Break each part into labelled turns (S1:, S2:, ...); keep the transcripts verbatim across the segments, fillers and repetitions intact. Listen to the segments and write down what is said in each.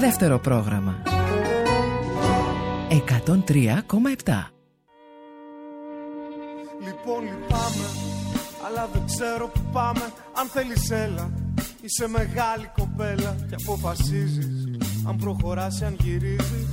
S1: Δεύτερο πρόγραμμα εκατόν τρία κόμμα επτά.
S2: Λοιπόν λυπάμαι, αλλά δεν ξέρω που πάμε. Αν θέλεις έλα, είσαι μεγάλη κοπέλα και αποφασίζεις αν προχωράς ή αν γυρίζεις.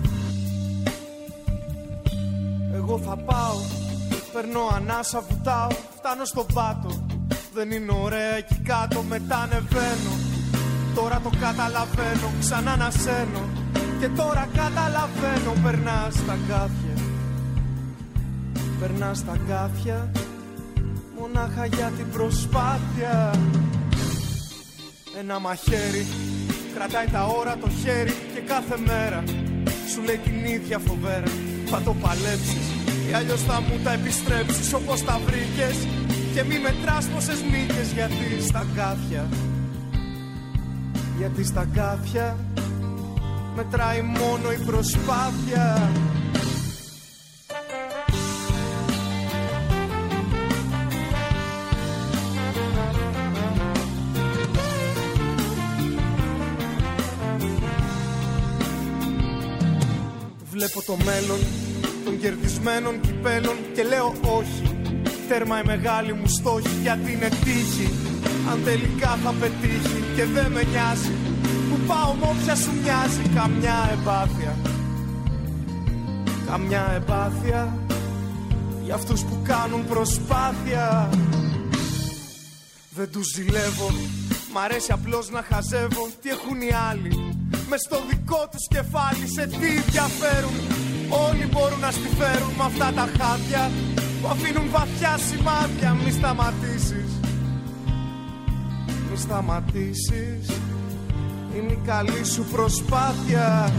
S2: Εγώ θα πάω, περνώ ανάσα, βουτάω, φτάνω στον πάτο. Δεν είναι ωραία εκεί κάτω, μετά ανεβαίνω. Τώρα το καταλαβαίνω, ξανά ανασένω. Και τώρα καταλαβαίνω, περνά στα κάθια. Περνά στα κάθια, μονάχα για την προσπάθεια. Ένα μαχαίρι κρατάει τα ώρα το χέρι και κάθε μέρα σου λέει την ίδια φοβέρα. Θα το παλέψεις ή αλλιώς θα μου τα επιστρέψεις όπως τα βρήκες. Και μη μετράς πόσες νίκες, γιατί στα κάθια, γιατί στα κάθια μετράει μόνο η προσπάθεια. Βλέπω το μέλλον των κερδισμένων κυπέλων και λέω όχι. Τέρμα η μεγάλη μου στόχη, γιατί είναι τύχη. Αν τελικά θα πετύχει και δεν με νοιάζει που πάω μ' όποια σου μοιάζει. Καμιά εμπάθεια, καμιά εμπάθεια για αυτούς που κάνουν προσπάθεια. Δεν τους ζηλεύω, μ' αρέσει απλώς να χαζεύω. Τι έχουν οι άλλοι μες στο δικό τους κεφάλι, σε τι διαφέρουν. Όλοι μπορούν να στη φέρουν με αυτά τα χάδια που αφήνουν βαθιά σημάδια. Μη σταματήσεις, μη σταματήσεις, είναι η καλή σου προσπάθεια.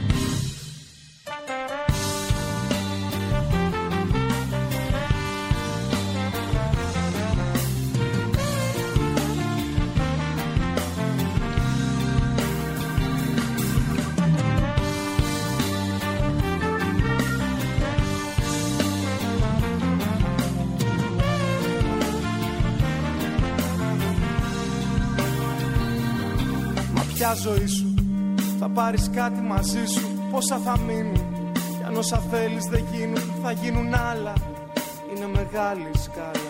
S2: Ποια ζωή σου, θα πάρεις κάτι μαζί σου, πόσα θα μείνουν. Κι αν όσα θέλεις δεν γίνουν, θα γίνουν άλλα. Είναι μεγάλη σκάλα.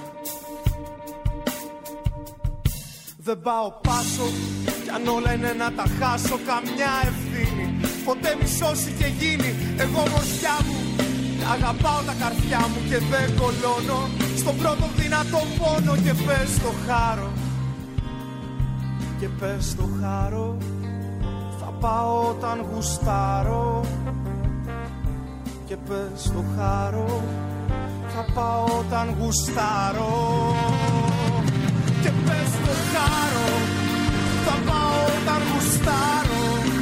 S2: Δεν πάω πάσο, κι αν όλα είναι να τα χάσω. Καμιά ευθύνη, ποτέ μη σώσει και γίνει. Εγώ μορφιά μου, αγαπάω τα καρφιά μου και δεν κολώνω στον πρώτο δυνατό πόνο. Και πες το χάρο, και πες το χάρο, θα πάω όταν γουστάρω. Και πες το χάρο, θα πάω όταν γουστάρω. Και πες το χάρο, θα πάω όταν γουστάρω.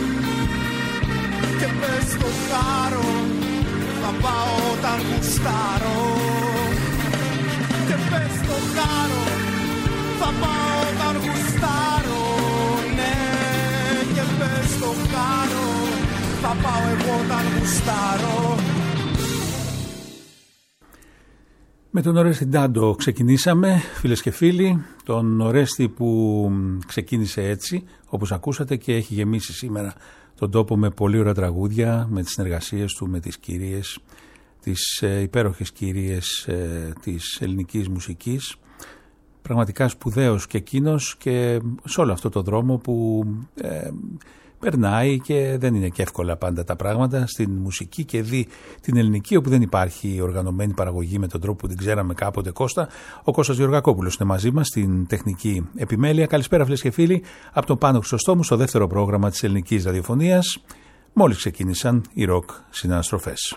S2: Και πες το χάρο, θα πάω όταν γουστάρω. Και πες το χάρο, θα πάω όταν γουστάρω. Ναι, και πες το χάρο, θα πάω εγώ όταν γουστάρω.
S3: Με τον Ορέστη Ντάντο ξεκινήσαμε, φίλες και φίλοι. Τον Ορέστη που ξεκίνησε έτσι, όπως ακούσατε, και έχει γεμίσει σήμερα τον τόπο με πολύ ωραία τραγούδια, με τις συνεργασίες του με τις κυρίες, τις ε, υπέροχες κυρίες ε, της ελληνικής μουσικής. Πραγματικά σπουδαίος και εκείνος και σε όλο αυτό το δρόμο που ε, περνάει και δεν είναι και εύκολα πάντα τα πράγματα στην μουσική και δει την ελληνική, όπου δεν υπάρχει οργανωμένη παραγωγή με τον τρόπο που την ξέραμε κάποτε. Κώστα, ο Κώστας Γεωργακόπουλος είναι μαζί μας στην τεχνική επιμέλεια. Καλησπέρα φίλες και φίλοι από τον Πάνο Χρυσοστόμου στο δεύτερο πρόγραμμα της ελληνικής ραδιοφωνίας. Μόλις ξεκίνησαν οι ροκ συναναστροφές.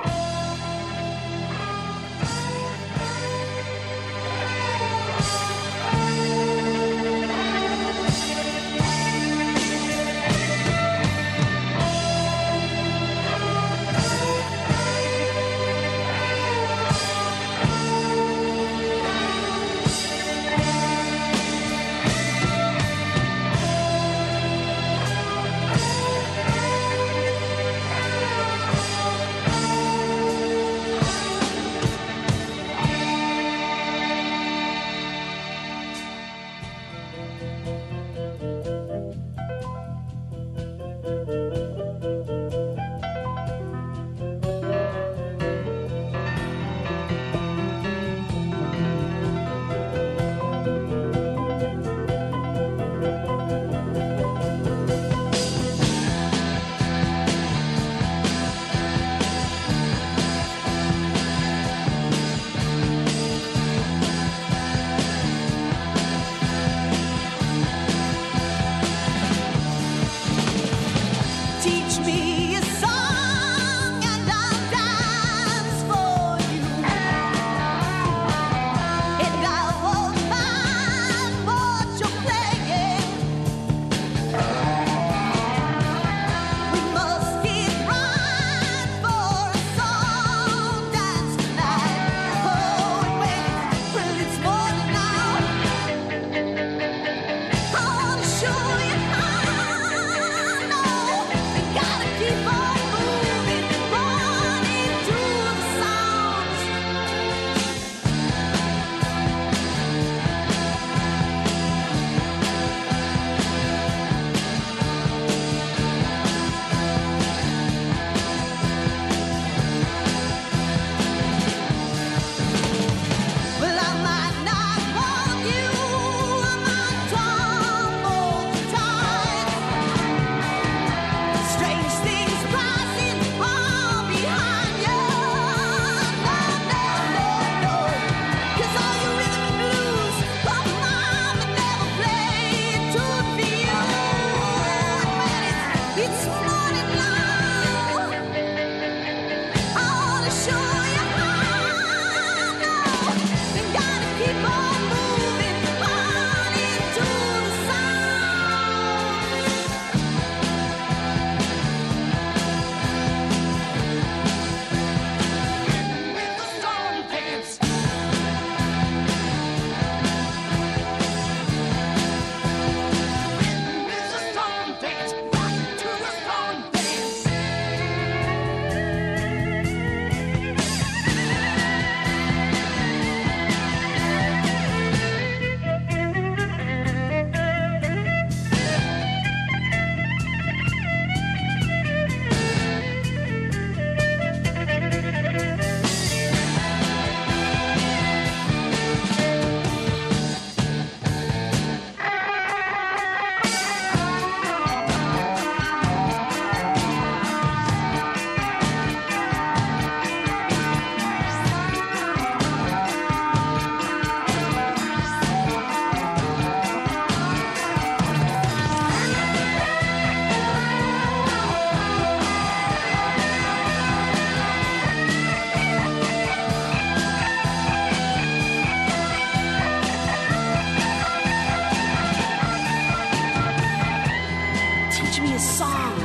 S4: teach me a song,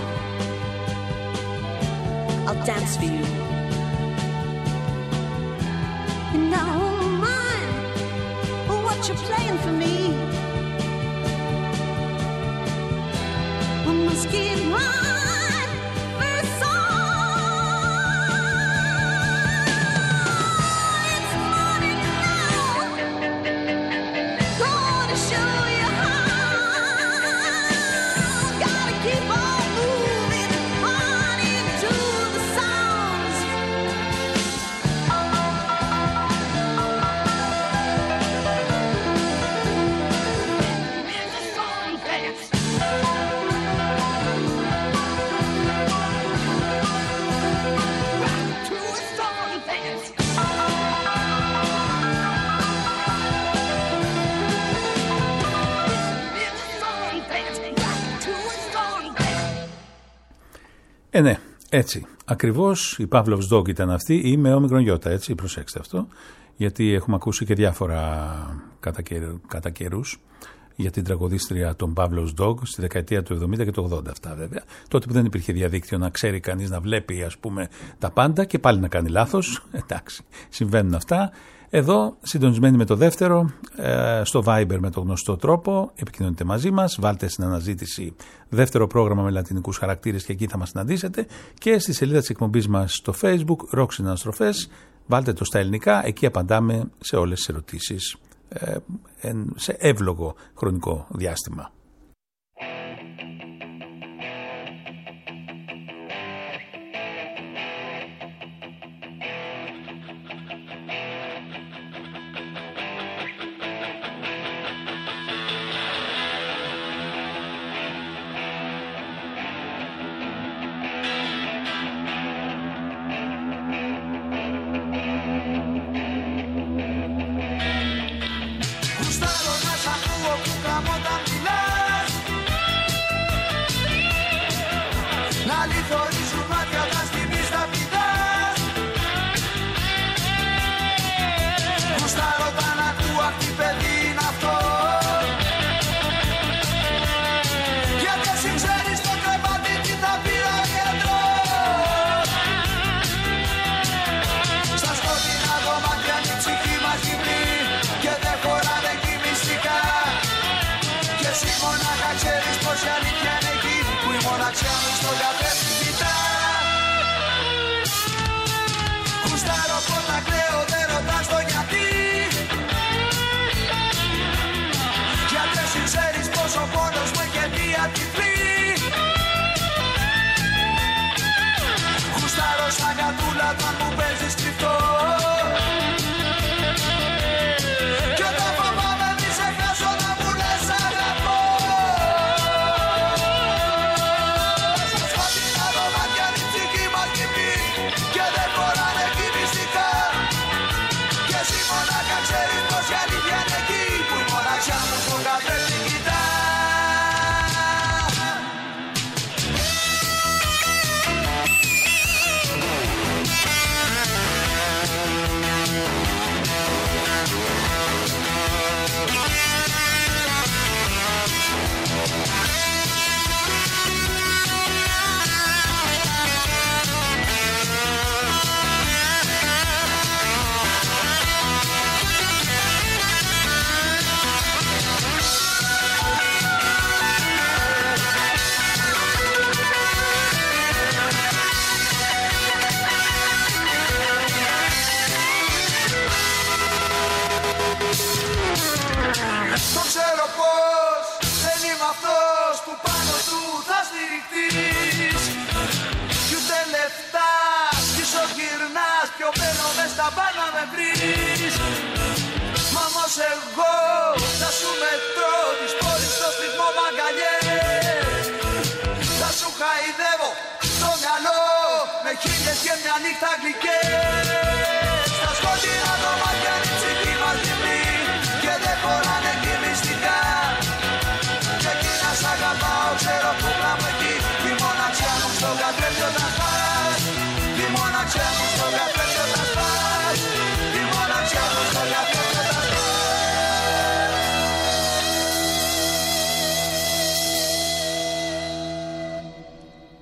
S4: I'll dance for you. And now I won't mind what you're playing for me. I must keep my first song. It's morning now, gonna show you how. Gotta keep on moving on into the sounds. Here's a song dance.
S3: Ε, ναι, έτσι. Ακριβώς η Pavlov's Dog ήταν αυτή ή με όμικρον γιώτα, έτσι, προσέξτε αυτό. Γιατί έχουμε ακούσει και διάφορα κατά, καιρ, κατά καιρούς για την τραγουδίστρια των Pavlov's Dog στη δεκαετία του εβδομήντα και του ογδόντα αυτά βέβαια. Τότε που δεν υπήρχε διαδίκτυο να ξέρει κανείς να βλέπει ας πούμε τα πάντα και πάλι να κάνει λάθος. Εντάξει, συμβαίνουν αυτά. Εδώ συντονισμένοι με το δεύτερο, στο Viber με τον γνωστό τρόπο, επικοινωνείτε μαζί μας, βάλτε στην αναζήτηση δεύτερο πρόγραμμα με λατινικούς χαρακτήρες και εκεί θα μας συναντήσετε και στη σελίδα της εκπομπής μας στο Facebook, Rock Συναναστροφές, βάλτε το στα ελληνικά, εκεί απαντάμε σε όλες τις ερωτήσεις σε εύλογο χρονικό διάστημα.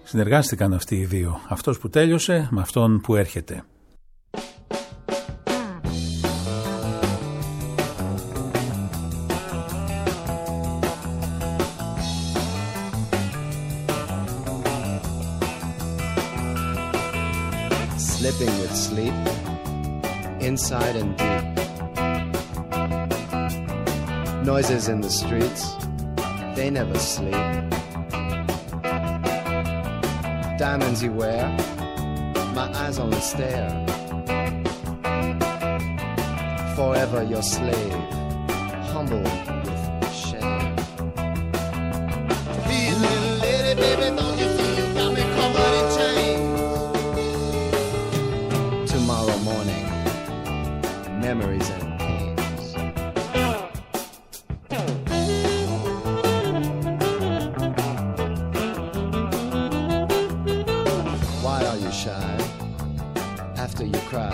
S3: Συνεργάστηκαν αυτοί οι δύο, αυτός που τέλειωσε με αυτόν που έρχεται.
S5: Slipping with sleep, inside and deep. Noises in the streets, they never sleep. Diamonds you wear, my eyes only stare. Forever your slave, humble with shame. Please, little lady, baby, don't you see you got me covered in chains? Tomorrow morning, memories and pains. Why are you shy after you cry?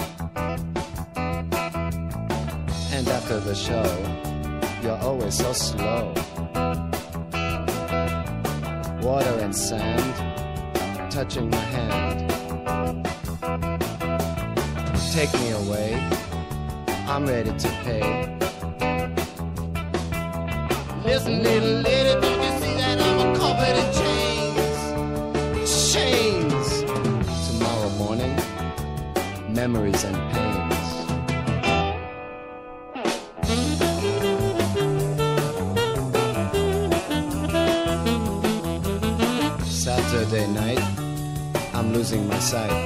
S5: And after the show, you're always so slow. Water and sand touching my hand. Take me away, I'm ready to pay. Listen, little lady, don't you see that I'm covered in chains? Chains! Tomorrow morning, memories and pains. Saturday night, I'm losing my sight.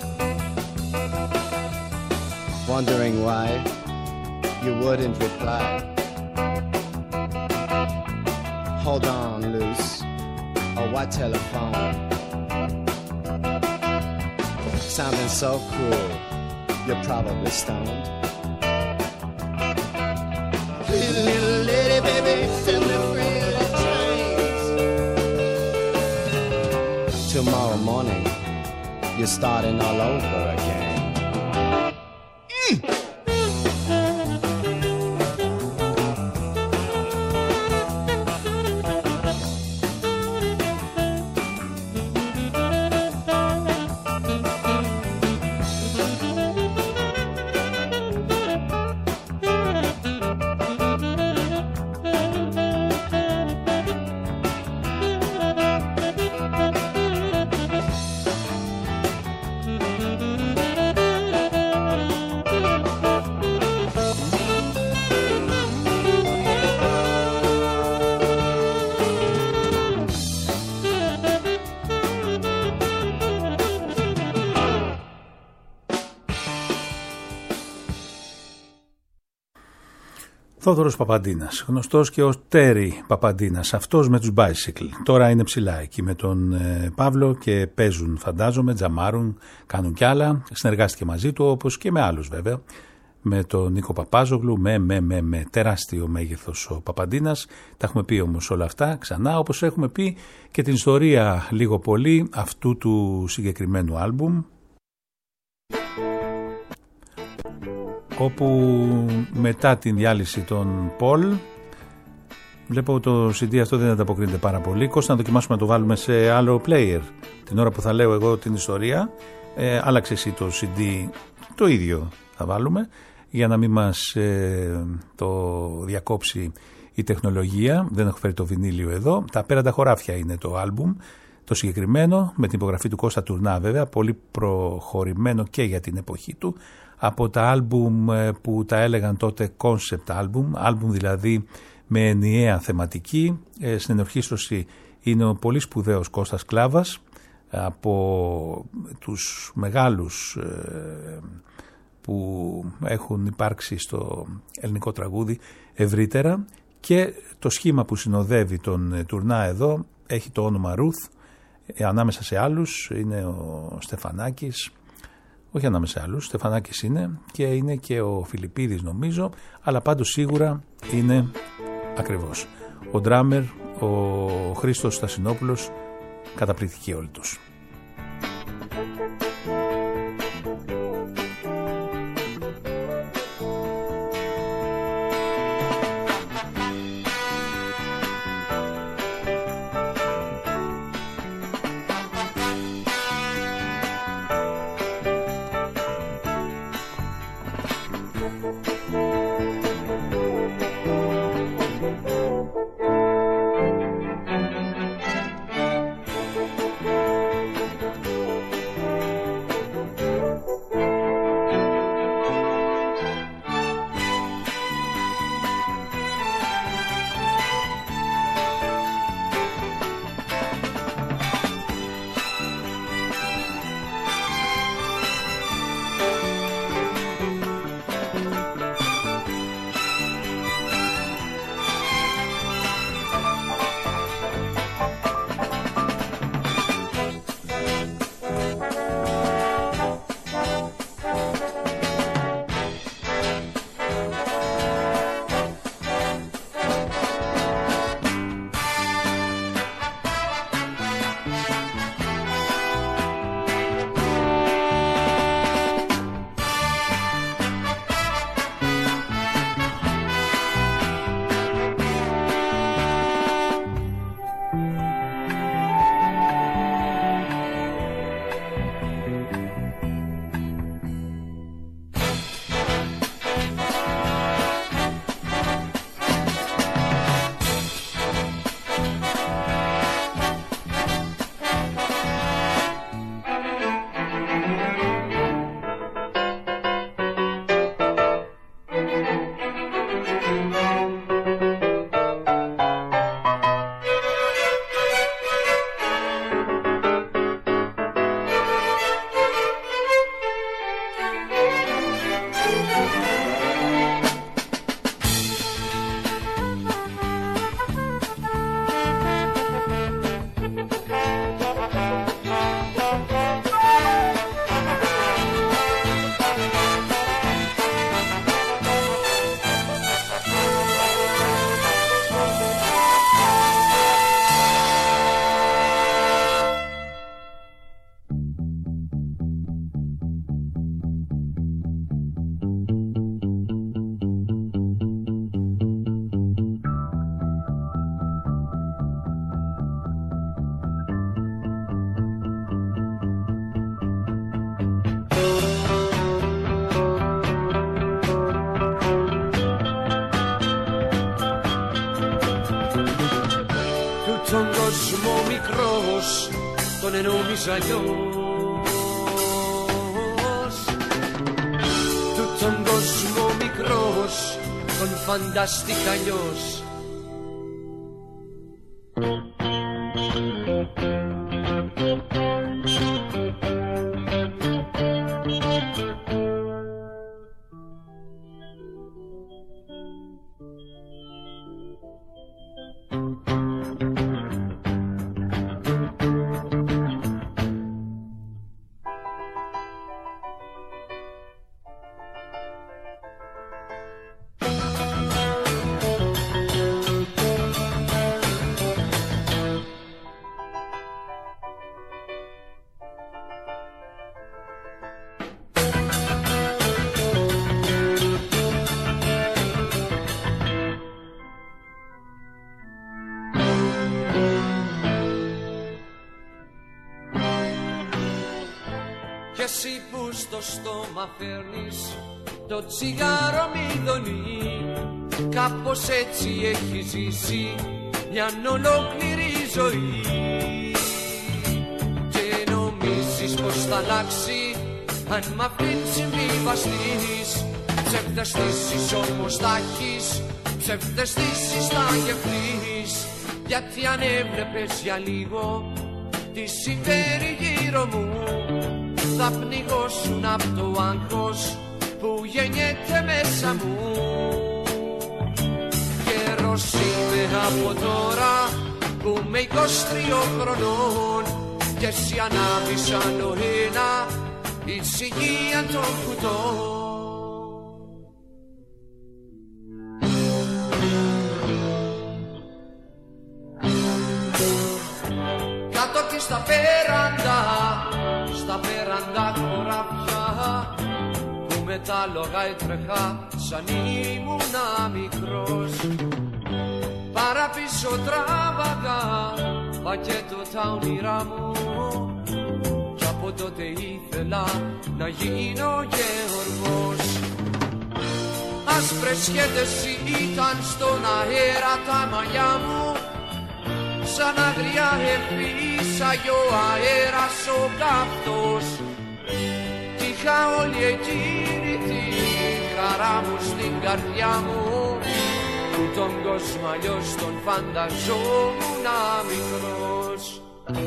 S5: Wondering why you wouldn't reply. Hold on loose, or what telephone? Sounding so cruel, you're probably stoned. Please, little lady, baby, set me free of the chains. Tomorrow morning, you're starting all over again.
S3: Θόδωρος Παπαντίνας, γνωστός και ως Τέρι Παπαντίνας, αυτός με τους Bicycle. Τώρα είναι ψηλά εκεί με τον ε, Παύλο και παίζουν, φαντάζομαι, τζαμάρουν, κάνουν κι άλλα. Συνεργάστηκε μαζί του, όπως και με άλλους βέβαια, με τον Νίκο Παπάζογλου, με, με, με, με τεράστιο μέγεθος ο Παπαντίνας. Τα έχουμε πει όμως όλα αυτά ξανά, όπως έχουμε πει και την ιστορία λίγο πολύ αυτού του συγκεκριμένου άλμπουμ, όπου μετά την διάλυση των Πολ, βλέπω το σι ντι αυτό δεν ανταποκρίνεται πάρα πολύ. Κώστα, να δοκιμάσουμε να το βάλουμε σε άλλο player. Την ώρα που θα λέω εγώ την ιστορία, ε, άλλαξε εσύ το σι ντι, το ίδιο θα βάλουμε, για να μην μας ε, το διακόψει η τεχνολογία. Δεν έχω φέρει το βινίλιο εδώ. Τα Απέραντα χωράφια είναι το άλμπουμ, το συγκεκριμένο, με την υπογραφή του Κώστα Τουρνά βέβαια, πολύ προχωρημένο και για την εποχή του. Από τα άλμπουμ που τα έλεγαν τότε concept album, άλμπουμ δηλαδή με ενιαία θεματική. Ε, στην ενορχήστρωση είναι ο πολύ σπουδαίος Κώστας Κλάβας, από τους μεγάλους ε, που έχουν υπάρξει στο ελληνικό τραγούδι ευρύτερα, και το σχήμα που συνοδεύει τον Τουρνά εδώ έχει το όνομα Ruth, ε, ανάμεσα σε άλλους είναι ο Στεφανάκης, όχι ανάμεσα σε άλλους, Στεφανάκης είναι, και είναι και ο Φιλιππίδης νομίζω, αλλά πάντως σίγουρα είναι ακριβώς. Ο ντράμερ, ο Χρήστος Στασινόπουλος, καταπληκτικοί όλοι τους.
S6: τον κόσμο μικρός τον εννοείς αλλιώς, του τον κόσμο μικρός τον φανταστήκα αλλιώς. Εσύ που στο στόμα φέρνεις το τσιγάρο μηδονί, κάπως έτσι έχει ζήσει μια ολόκληρη ζωή και νομίζεις πως θα αλλάξει αν μ' αυτήν συμβιβαστείς. Ψευδαισθήσεις όμως θα έχεις, ψευδαισθήσεις θα γευτείς, γιατί αν έβλεπες για λίγο τι συμβαίνει γύρω μου θα πνιγώσουν απ' το άγχος που γεννιέται μέσα μου. Καιρός είναι από τώρα που είμαι είκοσι τρία χρονών και εσύ ανάβεις σαν ο ένα ησυχία των κουτών. Κάτω και στα πέραντα, στα πέραντα χωράφια που με τα λόγα έτρεχα σαν ήμουνα μικρός. Παραπίσω τράβαγα πακέτο τα όνειρά μου κι από τότε ήθελα να γίνω γεωργός. Άσπρες σχέτες ήταν στον αέρα τα μαλλιά μου, σαν αγριά εφήσαγε ο αέρας ο καυτός κι είχα όλη εκείνη τη χαρά μου στην καρδιά μου που τον κόσμο αλλιώς τον φανταζόμουν μικρός.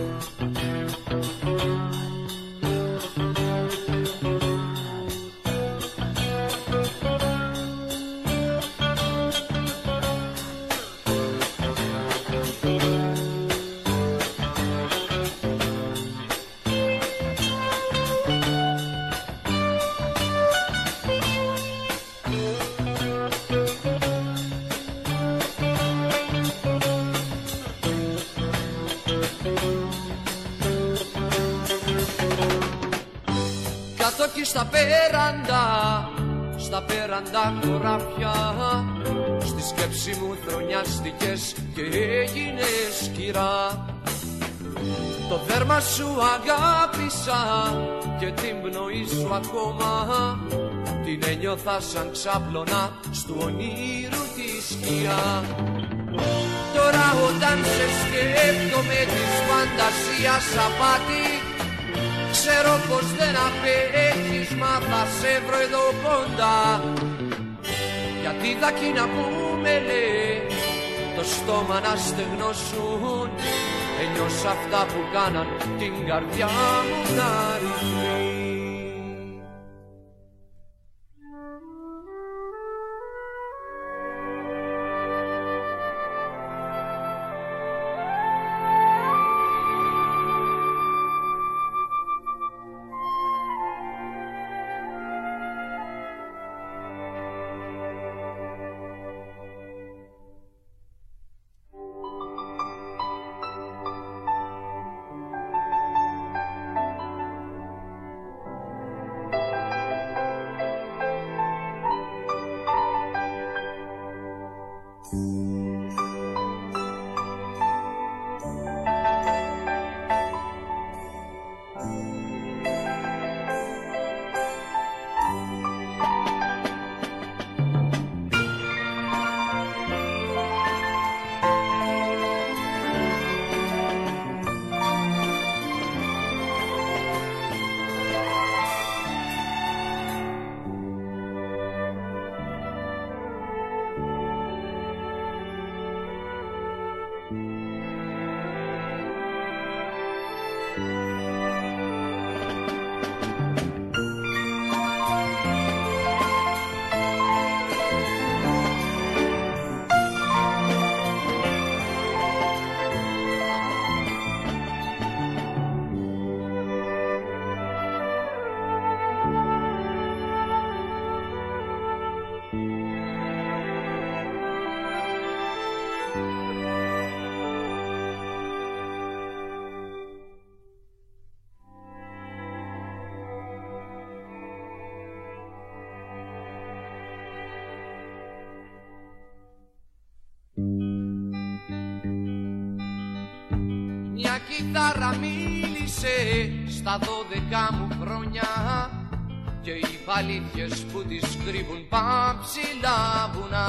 S6: Κι στα πέραντα, στα πέραντα χωράφια στη σκέψη μου θρονιάστηκες και έγινες κυρά. Το δέρμα σου αγάπησα και την πνοή σου ακόμα την ένιωθα σαν ξάπλωνα στου ονείρου τη σκιά. Τώρα όταν σε σκέφτομαι της φαντασίας απάτη, ξέρω πως δεν απέχεις, μα θα σε βρω εδώ κοντά. Γιατί τα κοινά που με λέει το στόμα να στεγνώσουν, ένιωσα αυτά που κάναν την καρδιά μου να ρυθμεί. κιθάρα μίλησε στα δώδεκα μου χρόνια και οι παλίτιες που τις κρύβουν παμψηλά βουνά.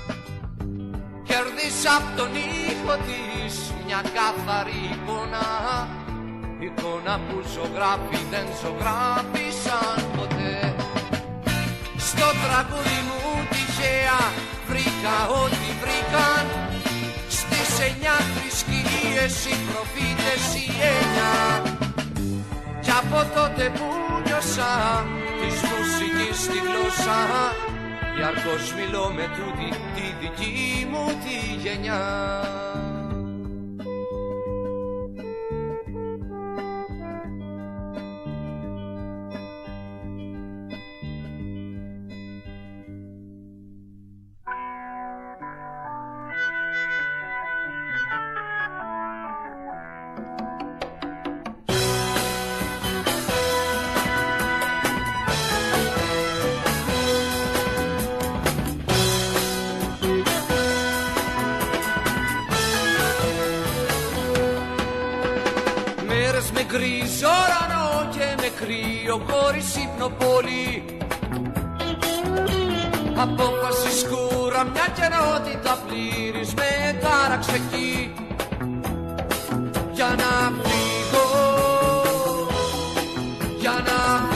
S6: Κέρδισα απ' τον ήχο της μια καθαρή εικόνα, εικόνα που ζωγράφοι δεν ζωγράφησαν ποτέ. Στο τραγούδι μου τυχαία βρήκα ό,τι βρήκαν, στις εννιά θρησκείες οι προφήτες οι εννιά. Κι από τότε που νιώσα της μουσικής τη γλώσσα, διαρκώς μιλώ με τούτη τη δική μου τη γενιά. Γκρίζο ουρανό και με κρύο χωρίς ύπνοπόλη, απόφαση σκούρα, μια καιρότητα πλήρης με τάραξε εκεί για να φύγω, για να φύγω.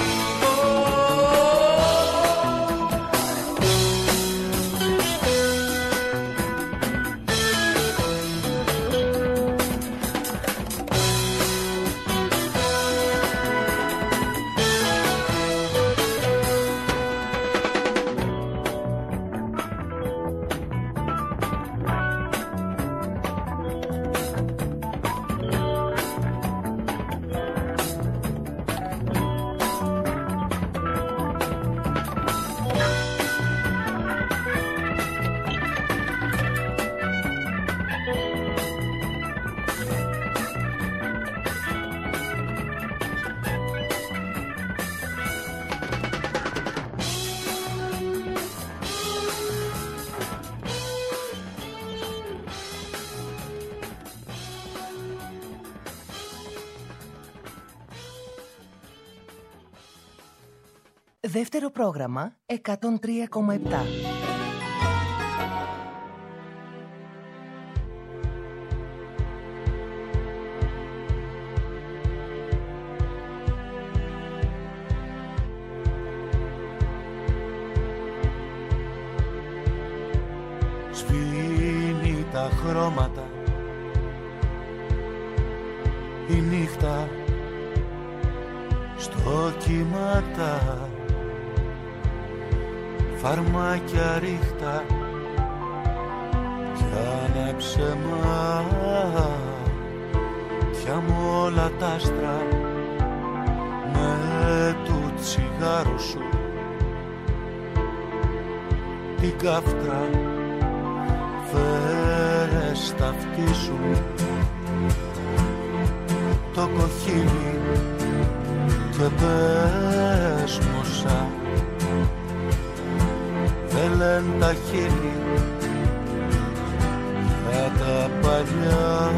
S7: Δεύτερο πρόγραμμα εκατόν τρία κόμμα επτά.
S2: Σβήνει τα χρώματα, η νύχτα στο κύματα, φαρμάκια ρίχτα κι άναψε μάτια μου όλα τα άστρα με του τσιγάρου σου την καύτρα, φέρε στα αυτί σου το κοχύλι και πες μωσά δεν λένε τα χείλη για τα παλιά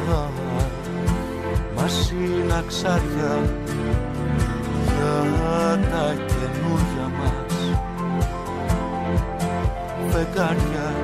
S2: μας είναι αξάρια για τα καινούργια μας φεγγάρια.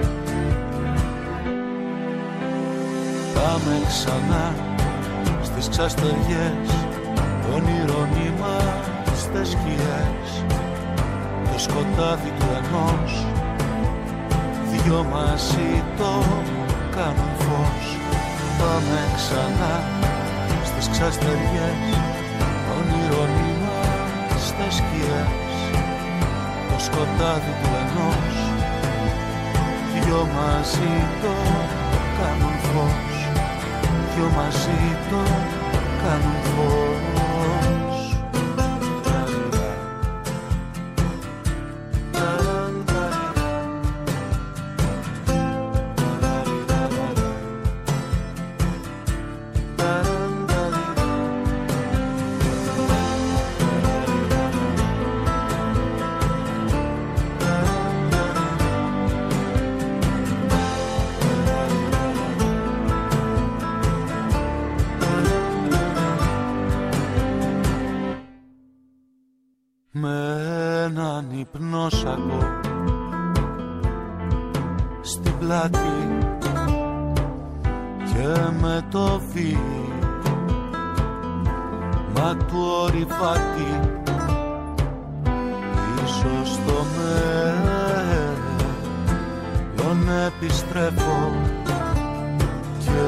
S2: Πάμε ξανά στις ξαστεριές, όνειρον είμαστε σκιές, το σκοτάδι του ενός, δυο μαζί το κάνουν φως. Πάμε ξανά στις ξαστεριές, όνειρον είμαστε σκιές, το σκοτάδι του ενός, δυο μαζί το κάνουν φως, δυο μαζί το κάνουν φως.
S8: με έναν υπνόσακο στην πλάτη και με το βήμα του ορειβάτη πίσω στο μέλλον επιστρέφω και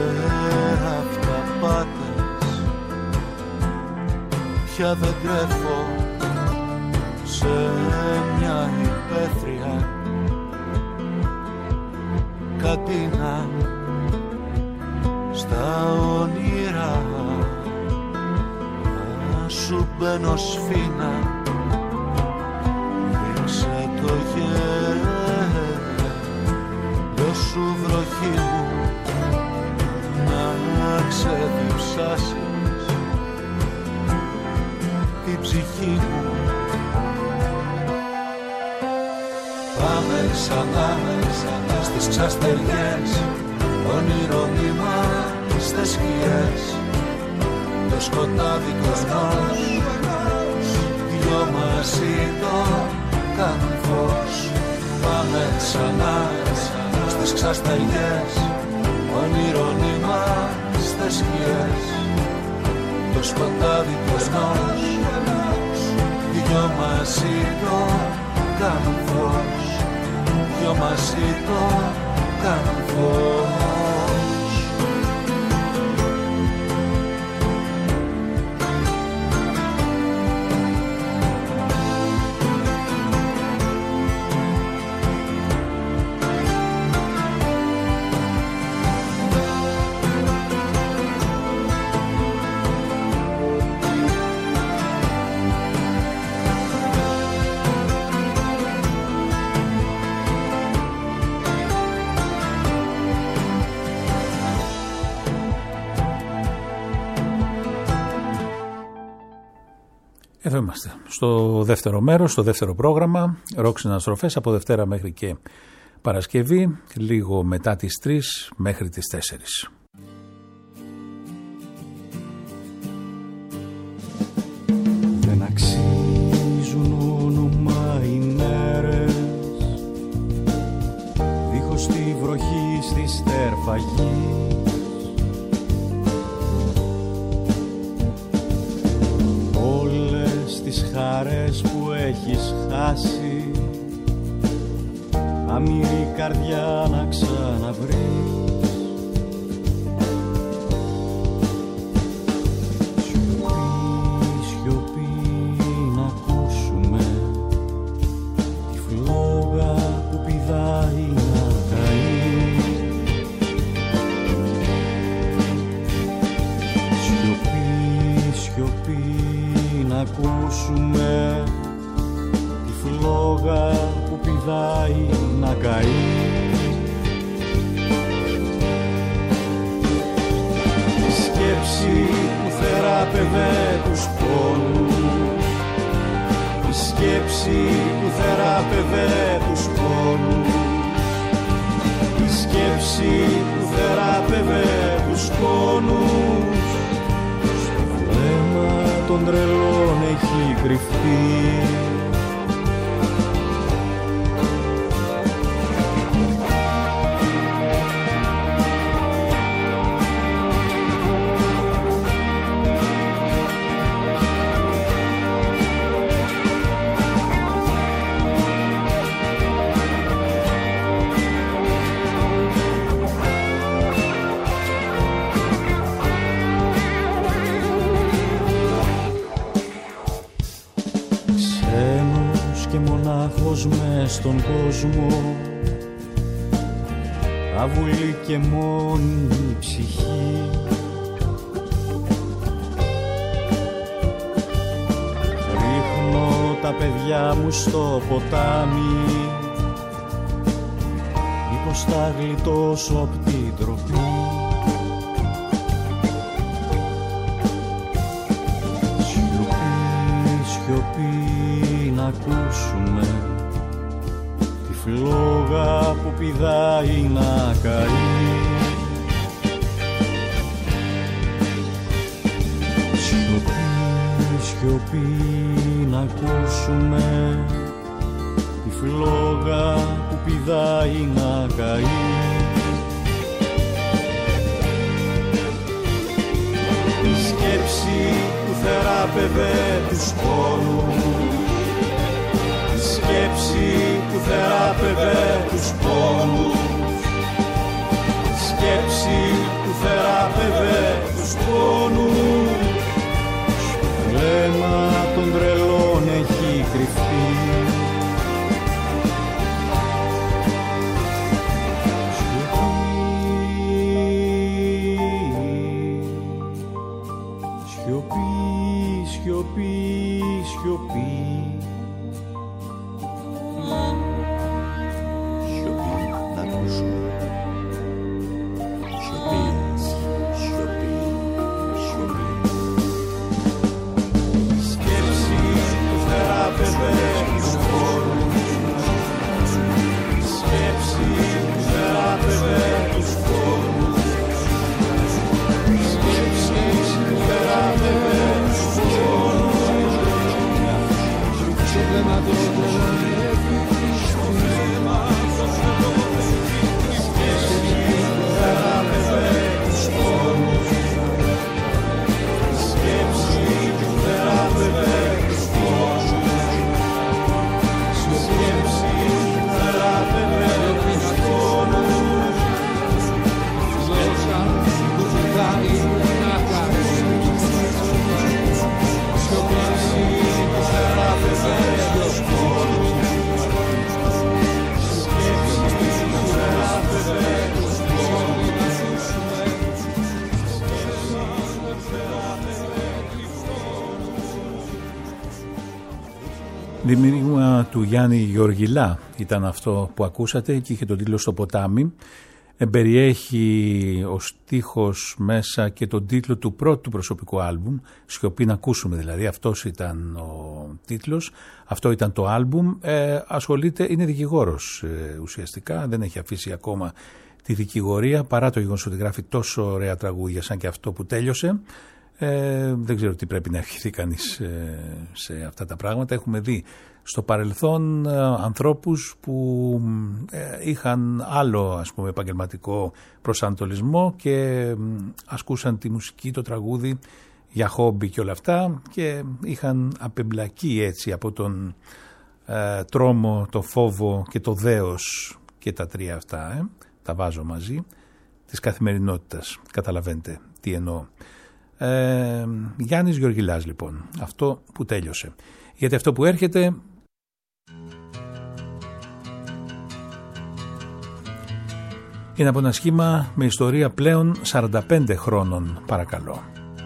S8: αυταπάτες πια δεν τρέφω σε μια υπαίθρια κατίνα στα όνειρα να σου μπαίνω σφίνα. Ρίξε το γέλιο σου βροχή μου να ξεδιψάσεις την ψυχή μου. Πάμε ξανά στις ξαστεριές, όνειρο νήμα στις σκιές, το σκοτάδι κοσμός, δυο μαζί το κάνουν φως. Πάμε ξανά στις ξαστεριές, όνειρο νήμα στις σκιές, το σκοτάδι κοσμός, δυο μαζί το κάνουν φως. Δυο μαζί το κάνουν φως.
S3: Εδώ είμαστε, στο δεύτερο μέρος, στο δεύτερο πρόγραμμα, ροκ συναστροφές από Δευτέρα μέχρι και Παρασκευή, λίγο μετά τις τρεις μέχρι τις τέσσερις.
S9: Δεν αξίζουν όνομα οι μέρες, δίχως τη βροχή στη στερφαγή. Τις χαρές που έχεις χάσει, αμήρη καρδιά να ξαναβρεις. Σιωπή, σιωπή να ακούσουμε τη φλόγα που πηδάει να καεί. Σιωπή, σιωπή να ακούσουμε τη φλόγα που πηδάει να καεί. Η σκέψη που θεράπευε τους πόνους, η σκέψη που θεράπευε τους πόνους, η σκέψη που θεράπευε τους πόνους, των τρελών έχει κρυφτεί. Μες στον κόσμο, αβουλή και μόνη ψυχή. Ρίχνω τα παιδιά μου στο ποτάμι, μήπως θα γλιτώσω απ' την τροπή. Σιωπή, σιωπή να ακούσουμε τη φλόγα που πηδάει να καεί. Σιωπή, σιωπή να ακούσουμε τη φλόγα που πηδάει να καεί. Η σκέψη που θεράπευε τους πόνους, η σκέψη που θεράπευε τους πόνους, η σκέψη που θεράπευε τους πόνους, στο βλέμμα των τρελών έχει κρυφτεί.
S3: Δημιούργημα του Γιάννη Γεωργιλά ήταν αυτό που ακούσατε και είχε τον τίτλο «Στο ποτάμι». Εμπεριέχει ο στίχος μέσα και τον τίτλο του πρώτου προσωπικού άλμπουμ, «Σιωπή να ακούσουμε», δηλαδή αυτός ήταν ο τίτλος, αυτό ήταν το άλμπουμ. Ε, ασχολείται, είναι δικηγόρος ε, ουσιαστικά, δεν έχει αφήσει ακόμα τη δικηγορία παρά το γεγονός ότι γράφει τόσο ωραία τραγούδια σαν και αυτό που τέλειωσε. Ε, δεν ξέρω τι πρέπει να ευχηθεί κανείς ε, σε αυτά τα πράγματα. Έχουμε δει στο παρελθόν ε, ανθρώπους που ε, είχαν άλλο, ας πούμε, επαγγελματικό προσανατολισμό και ε, ασκούσαν τη μουσική, το τραγούδι για χόμπι και όλα αυτά και είχαν απεμπλακεί έτσι από τον ε, τρόμο, το φόβο και το δέος και τα τρία αυτά, ε, τα βάζω μαζί, της καθημερινότητας. Καταλαβαίνετε τι εννοώ. Ε, Γιάννης Γεωργιλάς λοιπόν, αυτό που τέλειωσε. Γιατί αυτό που έρχεται είναι από ένα σχήμα με ιστορία πλέον σαράντα πέντε χρόνων, παρακαλώ.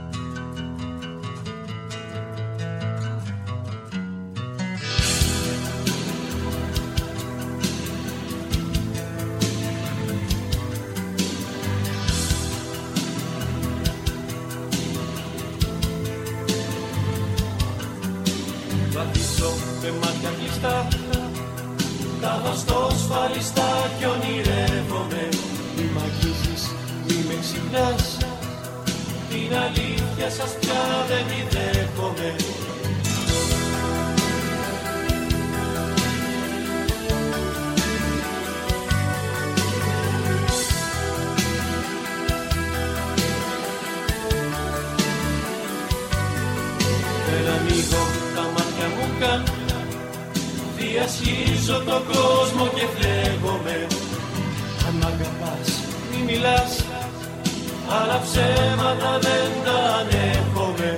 S8: Διασχίζω τον κόσμο και φλέγομαι. Αν μ' αγαπάς μη μιλάς, άλλα ψέματα δεν τα ανέχομαι.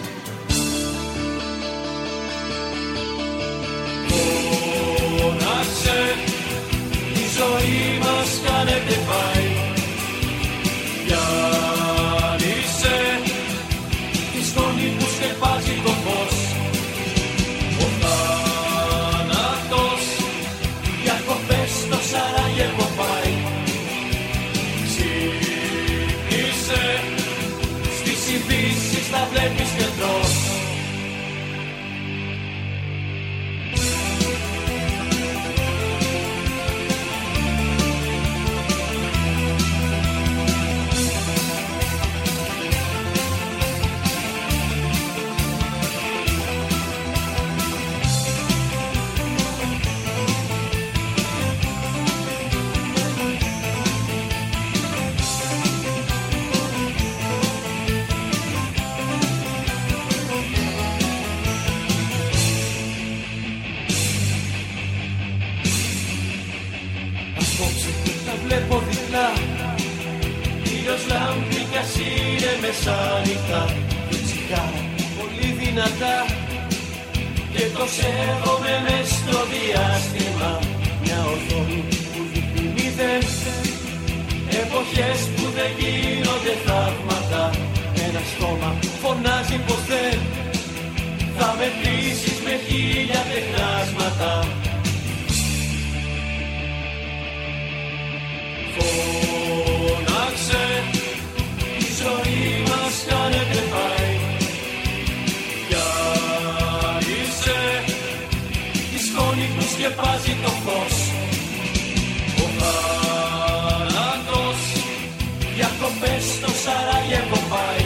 S8: Φώναξε, η ζωή μας κάνετε πάει. Διάλυσε τη σκόνη που σκεπάζει το φως. Σαράγεβο πάει. Ξύπνησε, στις ειδήσεις τα βλέπεις και τρως. μάτια ανοιχτά και τσιγάρα πολύ δυνατά και το σέβομαι μες στο διάστημα. Μια οθόνη που δείχνει μηδέν, εποχές που δεν γίνονται θαύματα. Ένα στόμα φωνάζει πως δεν θα με πείσεις με χίλια τεχνάσματα. Φώναξε, η ζωή μας κάνετε πάει. Πιάνησε τη σκόνη που σκεπάζει το φως. Ο θάνατος διακοπές στο Σαράγεβο πάει.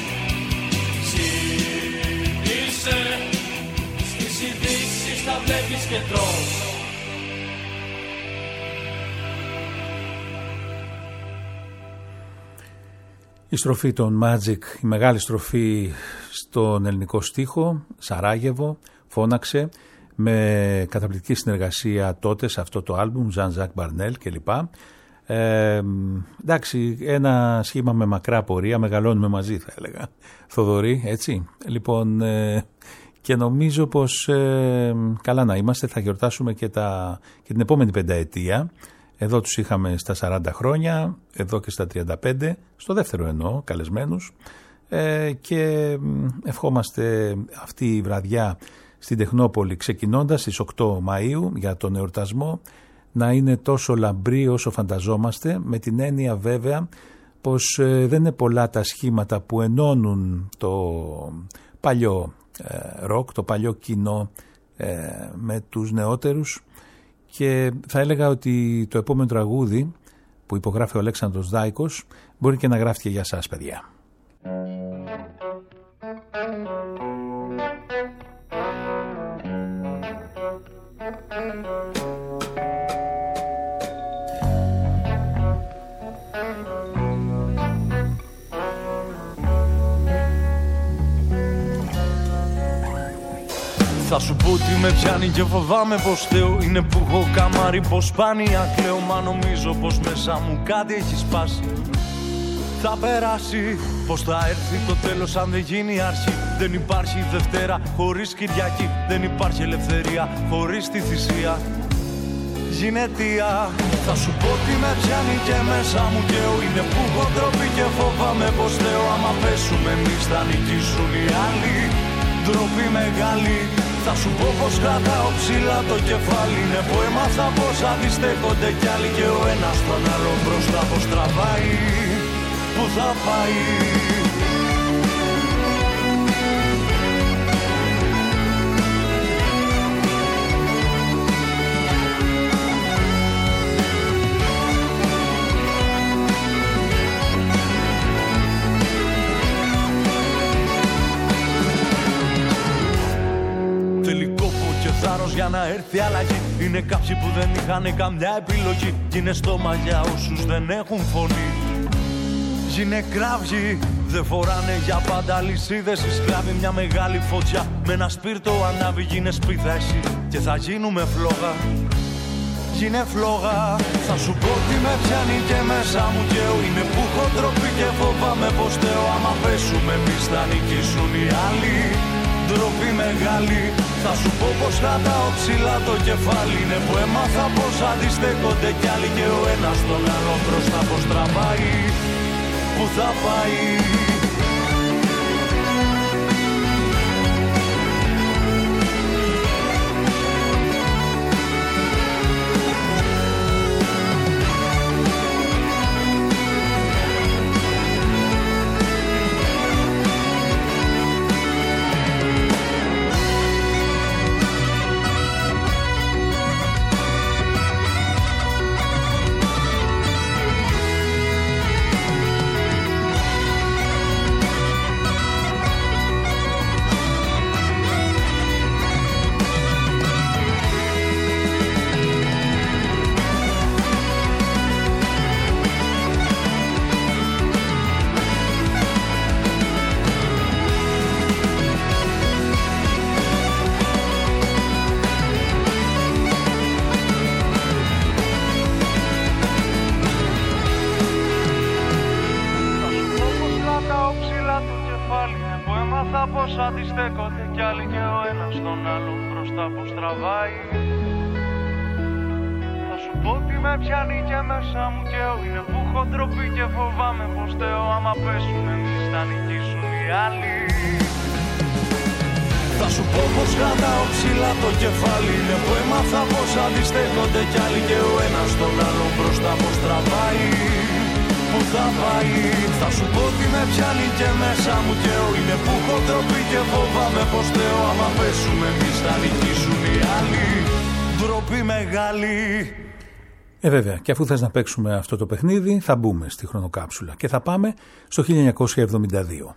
S8: Ζήτησε, στις ειδήσεις τα βλέπεις και τρως.
S3: Η στροφή των Magic, η μεγάλη στροφή στον ελληνικό στίχο, Σαράγεβο, φώναξε, με καταπληκτική συνεργασία τότε σε αυτό το άλμπουμ, Jean-Jacques Barnel κλπ. Ε, εντάξει, ένα σχήμα με μακρά πορεία, μεγαλώνουμε μαζί θα έλεγα, Θοδωρή, έτσι. Λοιπόν, ε, και νομίζω πως ε, καλά να είμαστε, θα γιορτάσουμε και, τα, και την επόμενη πενταετία. Εδώ τους είχαμε στα σαράντα χρόνια, εδώ και στα τριάντα πέντε, στο δεύτερο εννοώ, καλεσμένους. Ε, και ευχόμαστε αυτή η βραδιά στην Τεχνόπολη, ξεκινώντας στις οκτώ Μαΐου για τον εορτασμό, να είναι τόσο λαμπρή όσο φανταζόμαστε, με την έννοια βέβαια πως ε, δεν είναι πολλά τα σχήματα που ενώνουν το παλιό ε, ροκ, το παλιό κοινό ε, με τους νεότερους. Και θα έλεγα ότι το επόμενο τραγούδι που υπογράφει ο Αλέξανδρος Δάικος μπορεί και να γράφει και για σας, παιδιά.
S9: Θα σου πω τι με πιάνει και φοβάμαι πως θέω. Είναι που έχω καμάρι πως σπάνια κλαίω. Μα νομίζω πως μέσα μου κάτι έχει σπάσει. Θα περάσει, πως θα έρθει το τέλος αν δεν γίνει αρχή. Δεν υπάρχει Δευτέρα χωρίς Κυριακή. Δεν υπάρχει ελευθερία χωρίς τη θυσία. Γυναιτία. Θα σου πω τι με πιάνει και μέσα μου καίω. Είναι που έχω ντροπή και φοβάμαι πως θέω. Άμα πέσουμε εμείς θα νικήσουν οι άλλοι. Ντροπή μεγάλη. Θα σου πω πως κρατάω ψηλά το κεφάλι. Είναι που έμαθα πως αντιστέκονται κι άλλοι. Και ο ένας τον άλλο μπροστά πως τραβάει. Πού θα πάει. Για να έρθει αλλαγή. Είναι κάποιοι που δεν είχαν καμιά επιλογή. Κι είναι στόμα για όσους δεν έχουν φωνή. Γίνε κραύγοι, δεν φοράνε για πάντα λυσίδες. Οι σκλάβοι μια μεγάλη φωτιά. Με ένα σπίρτο ανάβει, γίνε σπίθα εσύ. Και θα γίνουμε φλόγα. Γίνε φλόγα. Θα σου πω τι με πιάνει και μέσα μου καίω. Είναι που έχω ντροπή και φοβάμαι πως θέω. Άμα πέσουμε εμείς θα νικήσουν οι άλλοι. Ντροπή μεγάλη. Θα σου πω πως κρατάω ψηλά το κεφάλι. Είναι που έμαθα πως αντιστέκονται κι άλλοι. Και ο ένας τον άλλο μπροστά πως τραβάει. Πού θα πάει. έμαθα πως αντιστέκονται κι άλλοι και ο ένας τον άλλον μπροστά πως τραβάει. Θα σου πω τι με πιάνει και μέσα μου καίω, είναι που έχω ντροπή και φοβάμαι πως θέω. Άμα πέσουν εμείς θα νικήσουν οι άλλοι. Θα σου πω πως κρατάω ψηλά το κεφάλι, είναι που έμαθα πως αντιστέκονται κι άλλοι και ο ένας τον άλλον μπροστά πως τραβάει. Που θα πάει, θα σου πω τι με πιάνει και μέσα μου καίω, είναι που έχω ντροπή και φοβάμαι πως θέω. Άμα πέσουμε εμείς θα νικήσουν οι άλλοι. Ντροπή μεγάλη.
S3: Ε, βέβαια, και αφού θες να παίξουμε αυτό το παιχνίδι, θα μπούμε στη χρονοκάψουλα και θα πάμε στο χίλια εννιακόσια εβδομήντα δύο.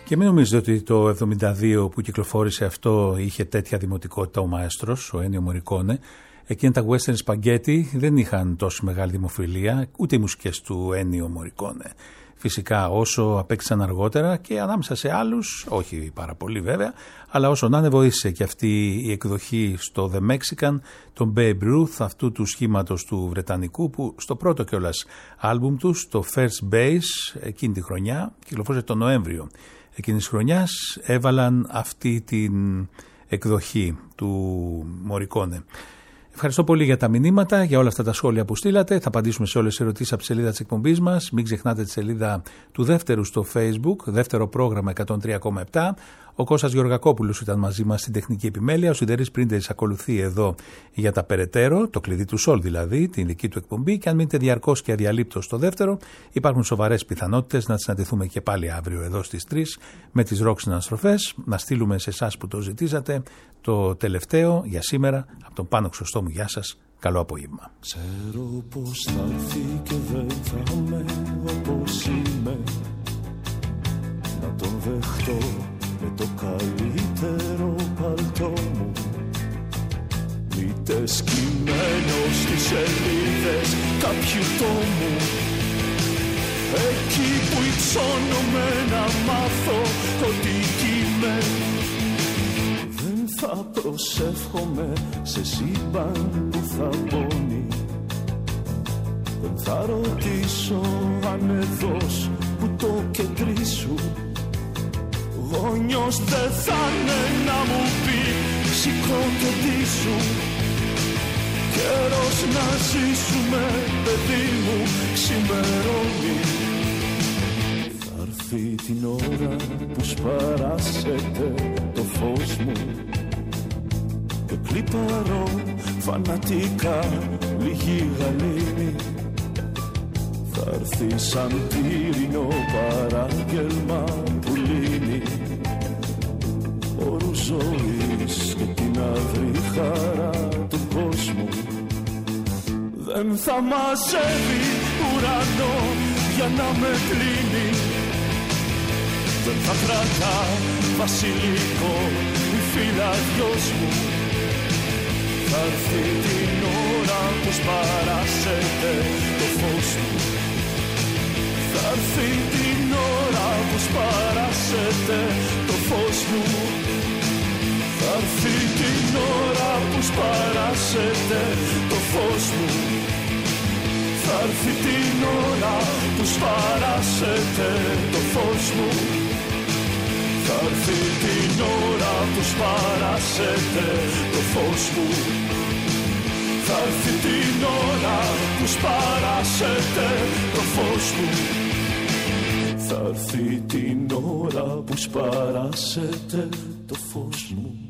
S3: Και μην νομίζετε ότι το εβδομήντα δύο που κυκλοφόρησε αυτό είχε τέτοια δημοτικότητα ο μαέστρος, ο Ένιο Μωρικόνε. Εκείνα τα western spaghetti δεν είχαν τόσο μεγάλη δημοφιλία, ούτε οι μουσικές του Ένιο Μωρικόνε. Φυσικά όσο απέκτησαν αργότερα και ανάμεσα σε άλλους, όχι πάρα πολύ βέβαια, αλλά όσο να είναι βοήθησε και αυτή η εκδοχή στο The Mexican, τον Babe Ruth, αυτού του σχήματος του Βρετανικού που στο πρώτο κιόλας άλμπουμ τους, το First Base, εκείνη τη χρονιά, κυκλοφόρησε τον Νοέμβριο εκείνης της χρονιάς, έβαλαν αυτή την εκδοχή του Μωρικόνε. Ευχαριστώ πολύ για τα μηνύματα, για όλα αυτά τα σχόλια που στείλατε. Θα απαντήσουμε σε όλες τις ερωτήσεις από τη σελίδα της εκπομπής μας. Μην ξεχνάτε τη σελίδα του δεύτερου στο Facebook, δεύτερο πρόγραμμα εκατόν τρία κόμμα επτά. Ο Κώστας Γεωργακόπουλος ήταν μαζί μας στην τεχνική επιμέλεια. Ο Σιδερής Πρίντεζης ακολουθεί εδώ για τα περαιτέρω, το κλειδί του Σολ δηλαδή, την δική του εκπομπή. Και αν μείνετε διαρκώς και αδιαλείπτως στο δεύτερο, υπάρχουν σοβαρές πιθανότητες να συναντηθούμε και πάλι αύριο εδώ στις τρεις με τις ροκ συναναστροφές. Να στείλουμε σε εσάς που το ζητήσατε το τελευταίο για σήμερα από τον Πάνο Χρυσοστόμου. Γεια σας, καλό απόγευμα.
S10: Ξέρω πως θα έρθει και δεν θα με όπως είμαι, να τον δεχτώ με το καλύτερο παλτό μου, μήτε σκυμμένο στις σελίδες κάποιου τόμου, εκεί που υψώνομαι να μάθω ότι είμαι. Δεν θα προσεύχομαι σε σύμπαν που θα πόνει, δεν θα ρωτήσω αν εδώς που το κεντρί σου γόνιος δεν θα είναι να μου πει σηκώ το τι σου. Καιρός να ζήσουμε παιδί μου ξημερώνει, θα έρθει την ώρα που σπαράσετε το φως μου και κλιπαρώ φανατικά λίγη γαλήνη. Θα έρθει σαν τύρινο παράγγελμα που λύνει όρους ζωής και την αυρή χαρά του κόσμου. Δεν θα μαζεύει ουρανό για να με κλείνει, δεν θα κρατά βασιλικό η φύλλα δυος μου. Θα έρθει την ώρα που σπαράσετε το φως μου, θα έρθει την ώρα που σπαράσετε το φως μου, θα έρθει την ώρα που σπαράσετε το φως μου, θα έρθει την ώρα που σπαράσετε το φως μου, θα έρθει την ώρα που σπαράσετε το φως μου, θα έρθει την ώρα που σπαράσετε το φως μου, θα έρθει την ώρα που σπαράσετε το φως μου.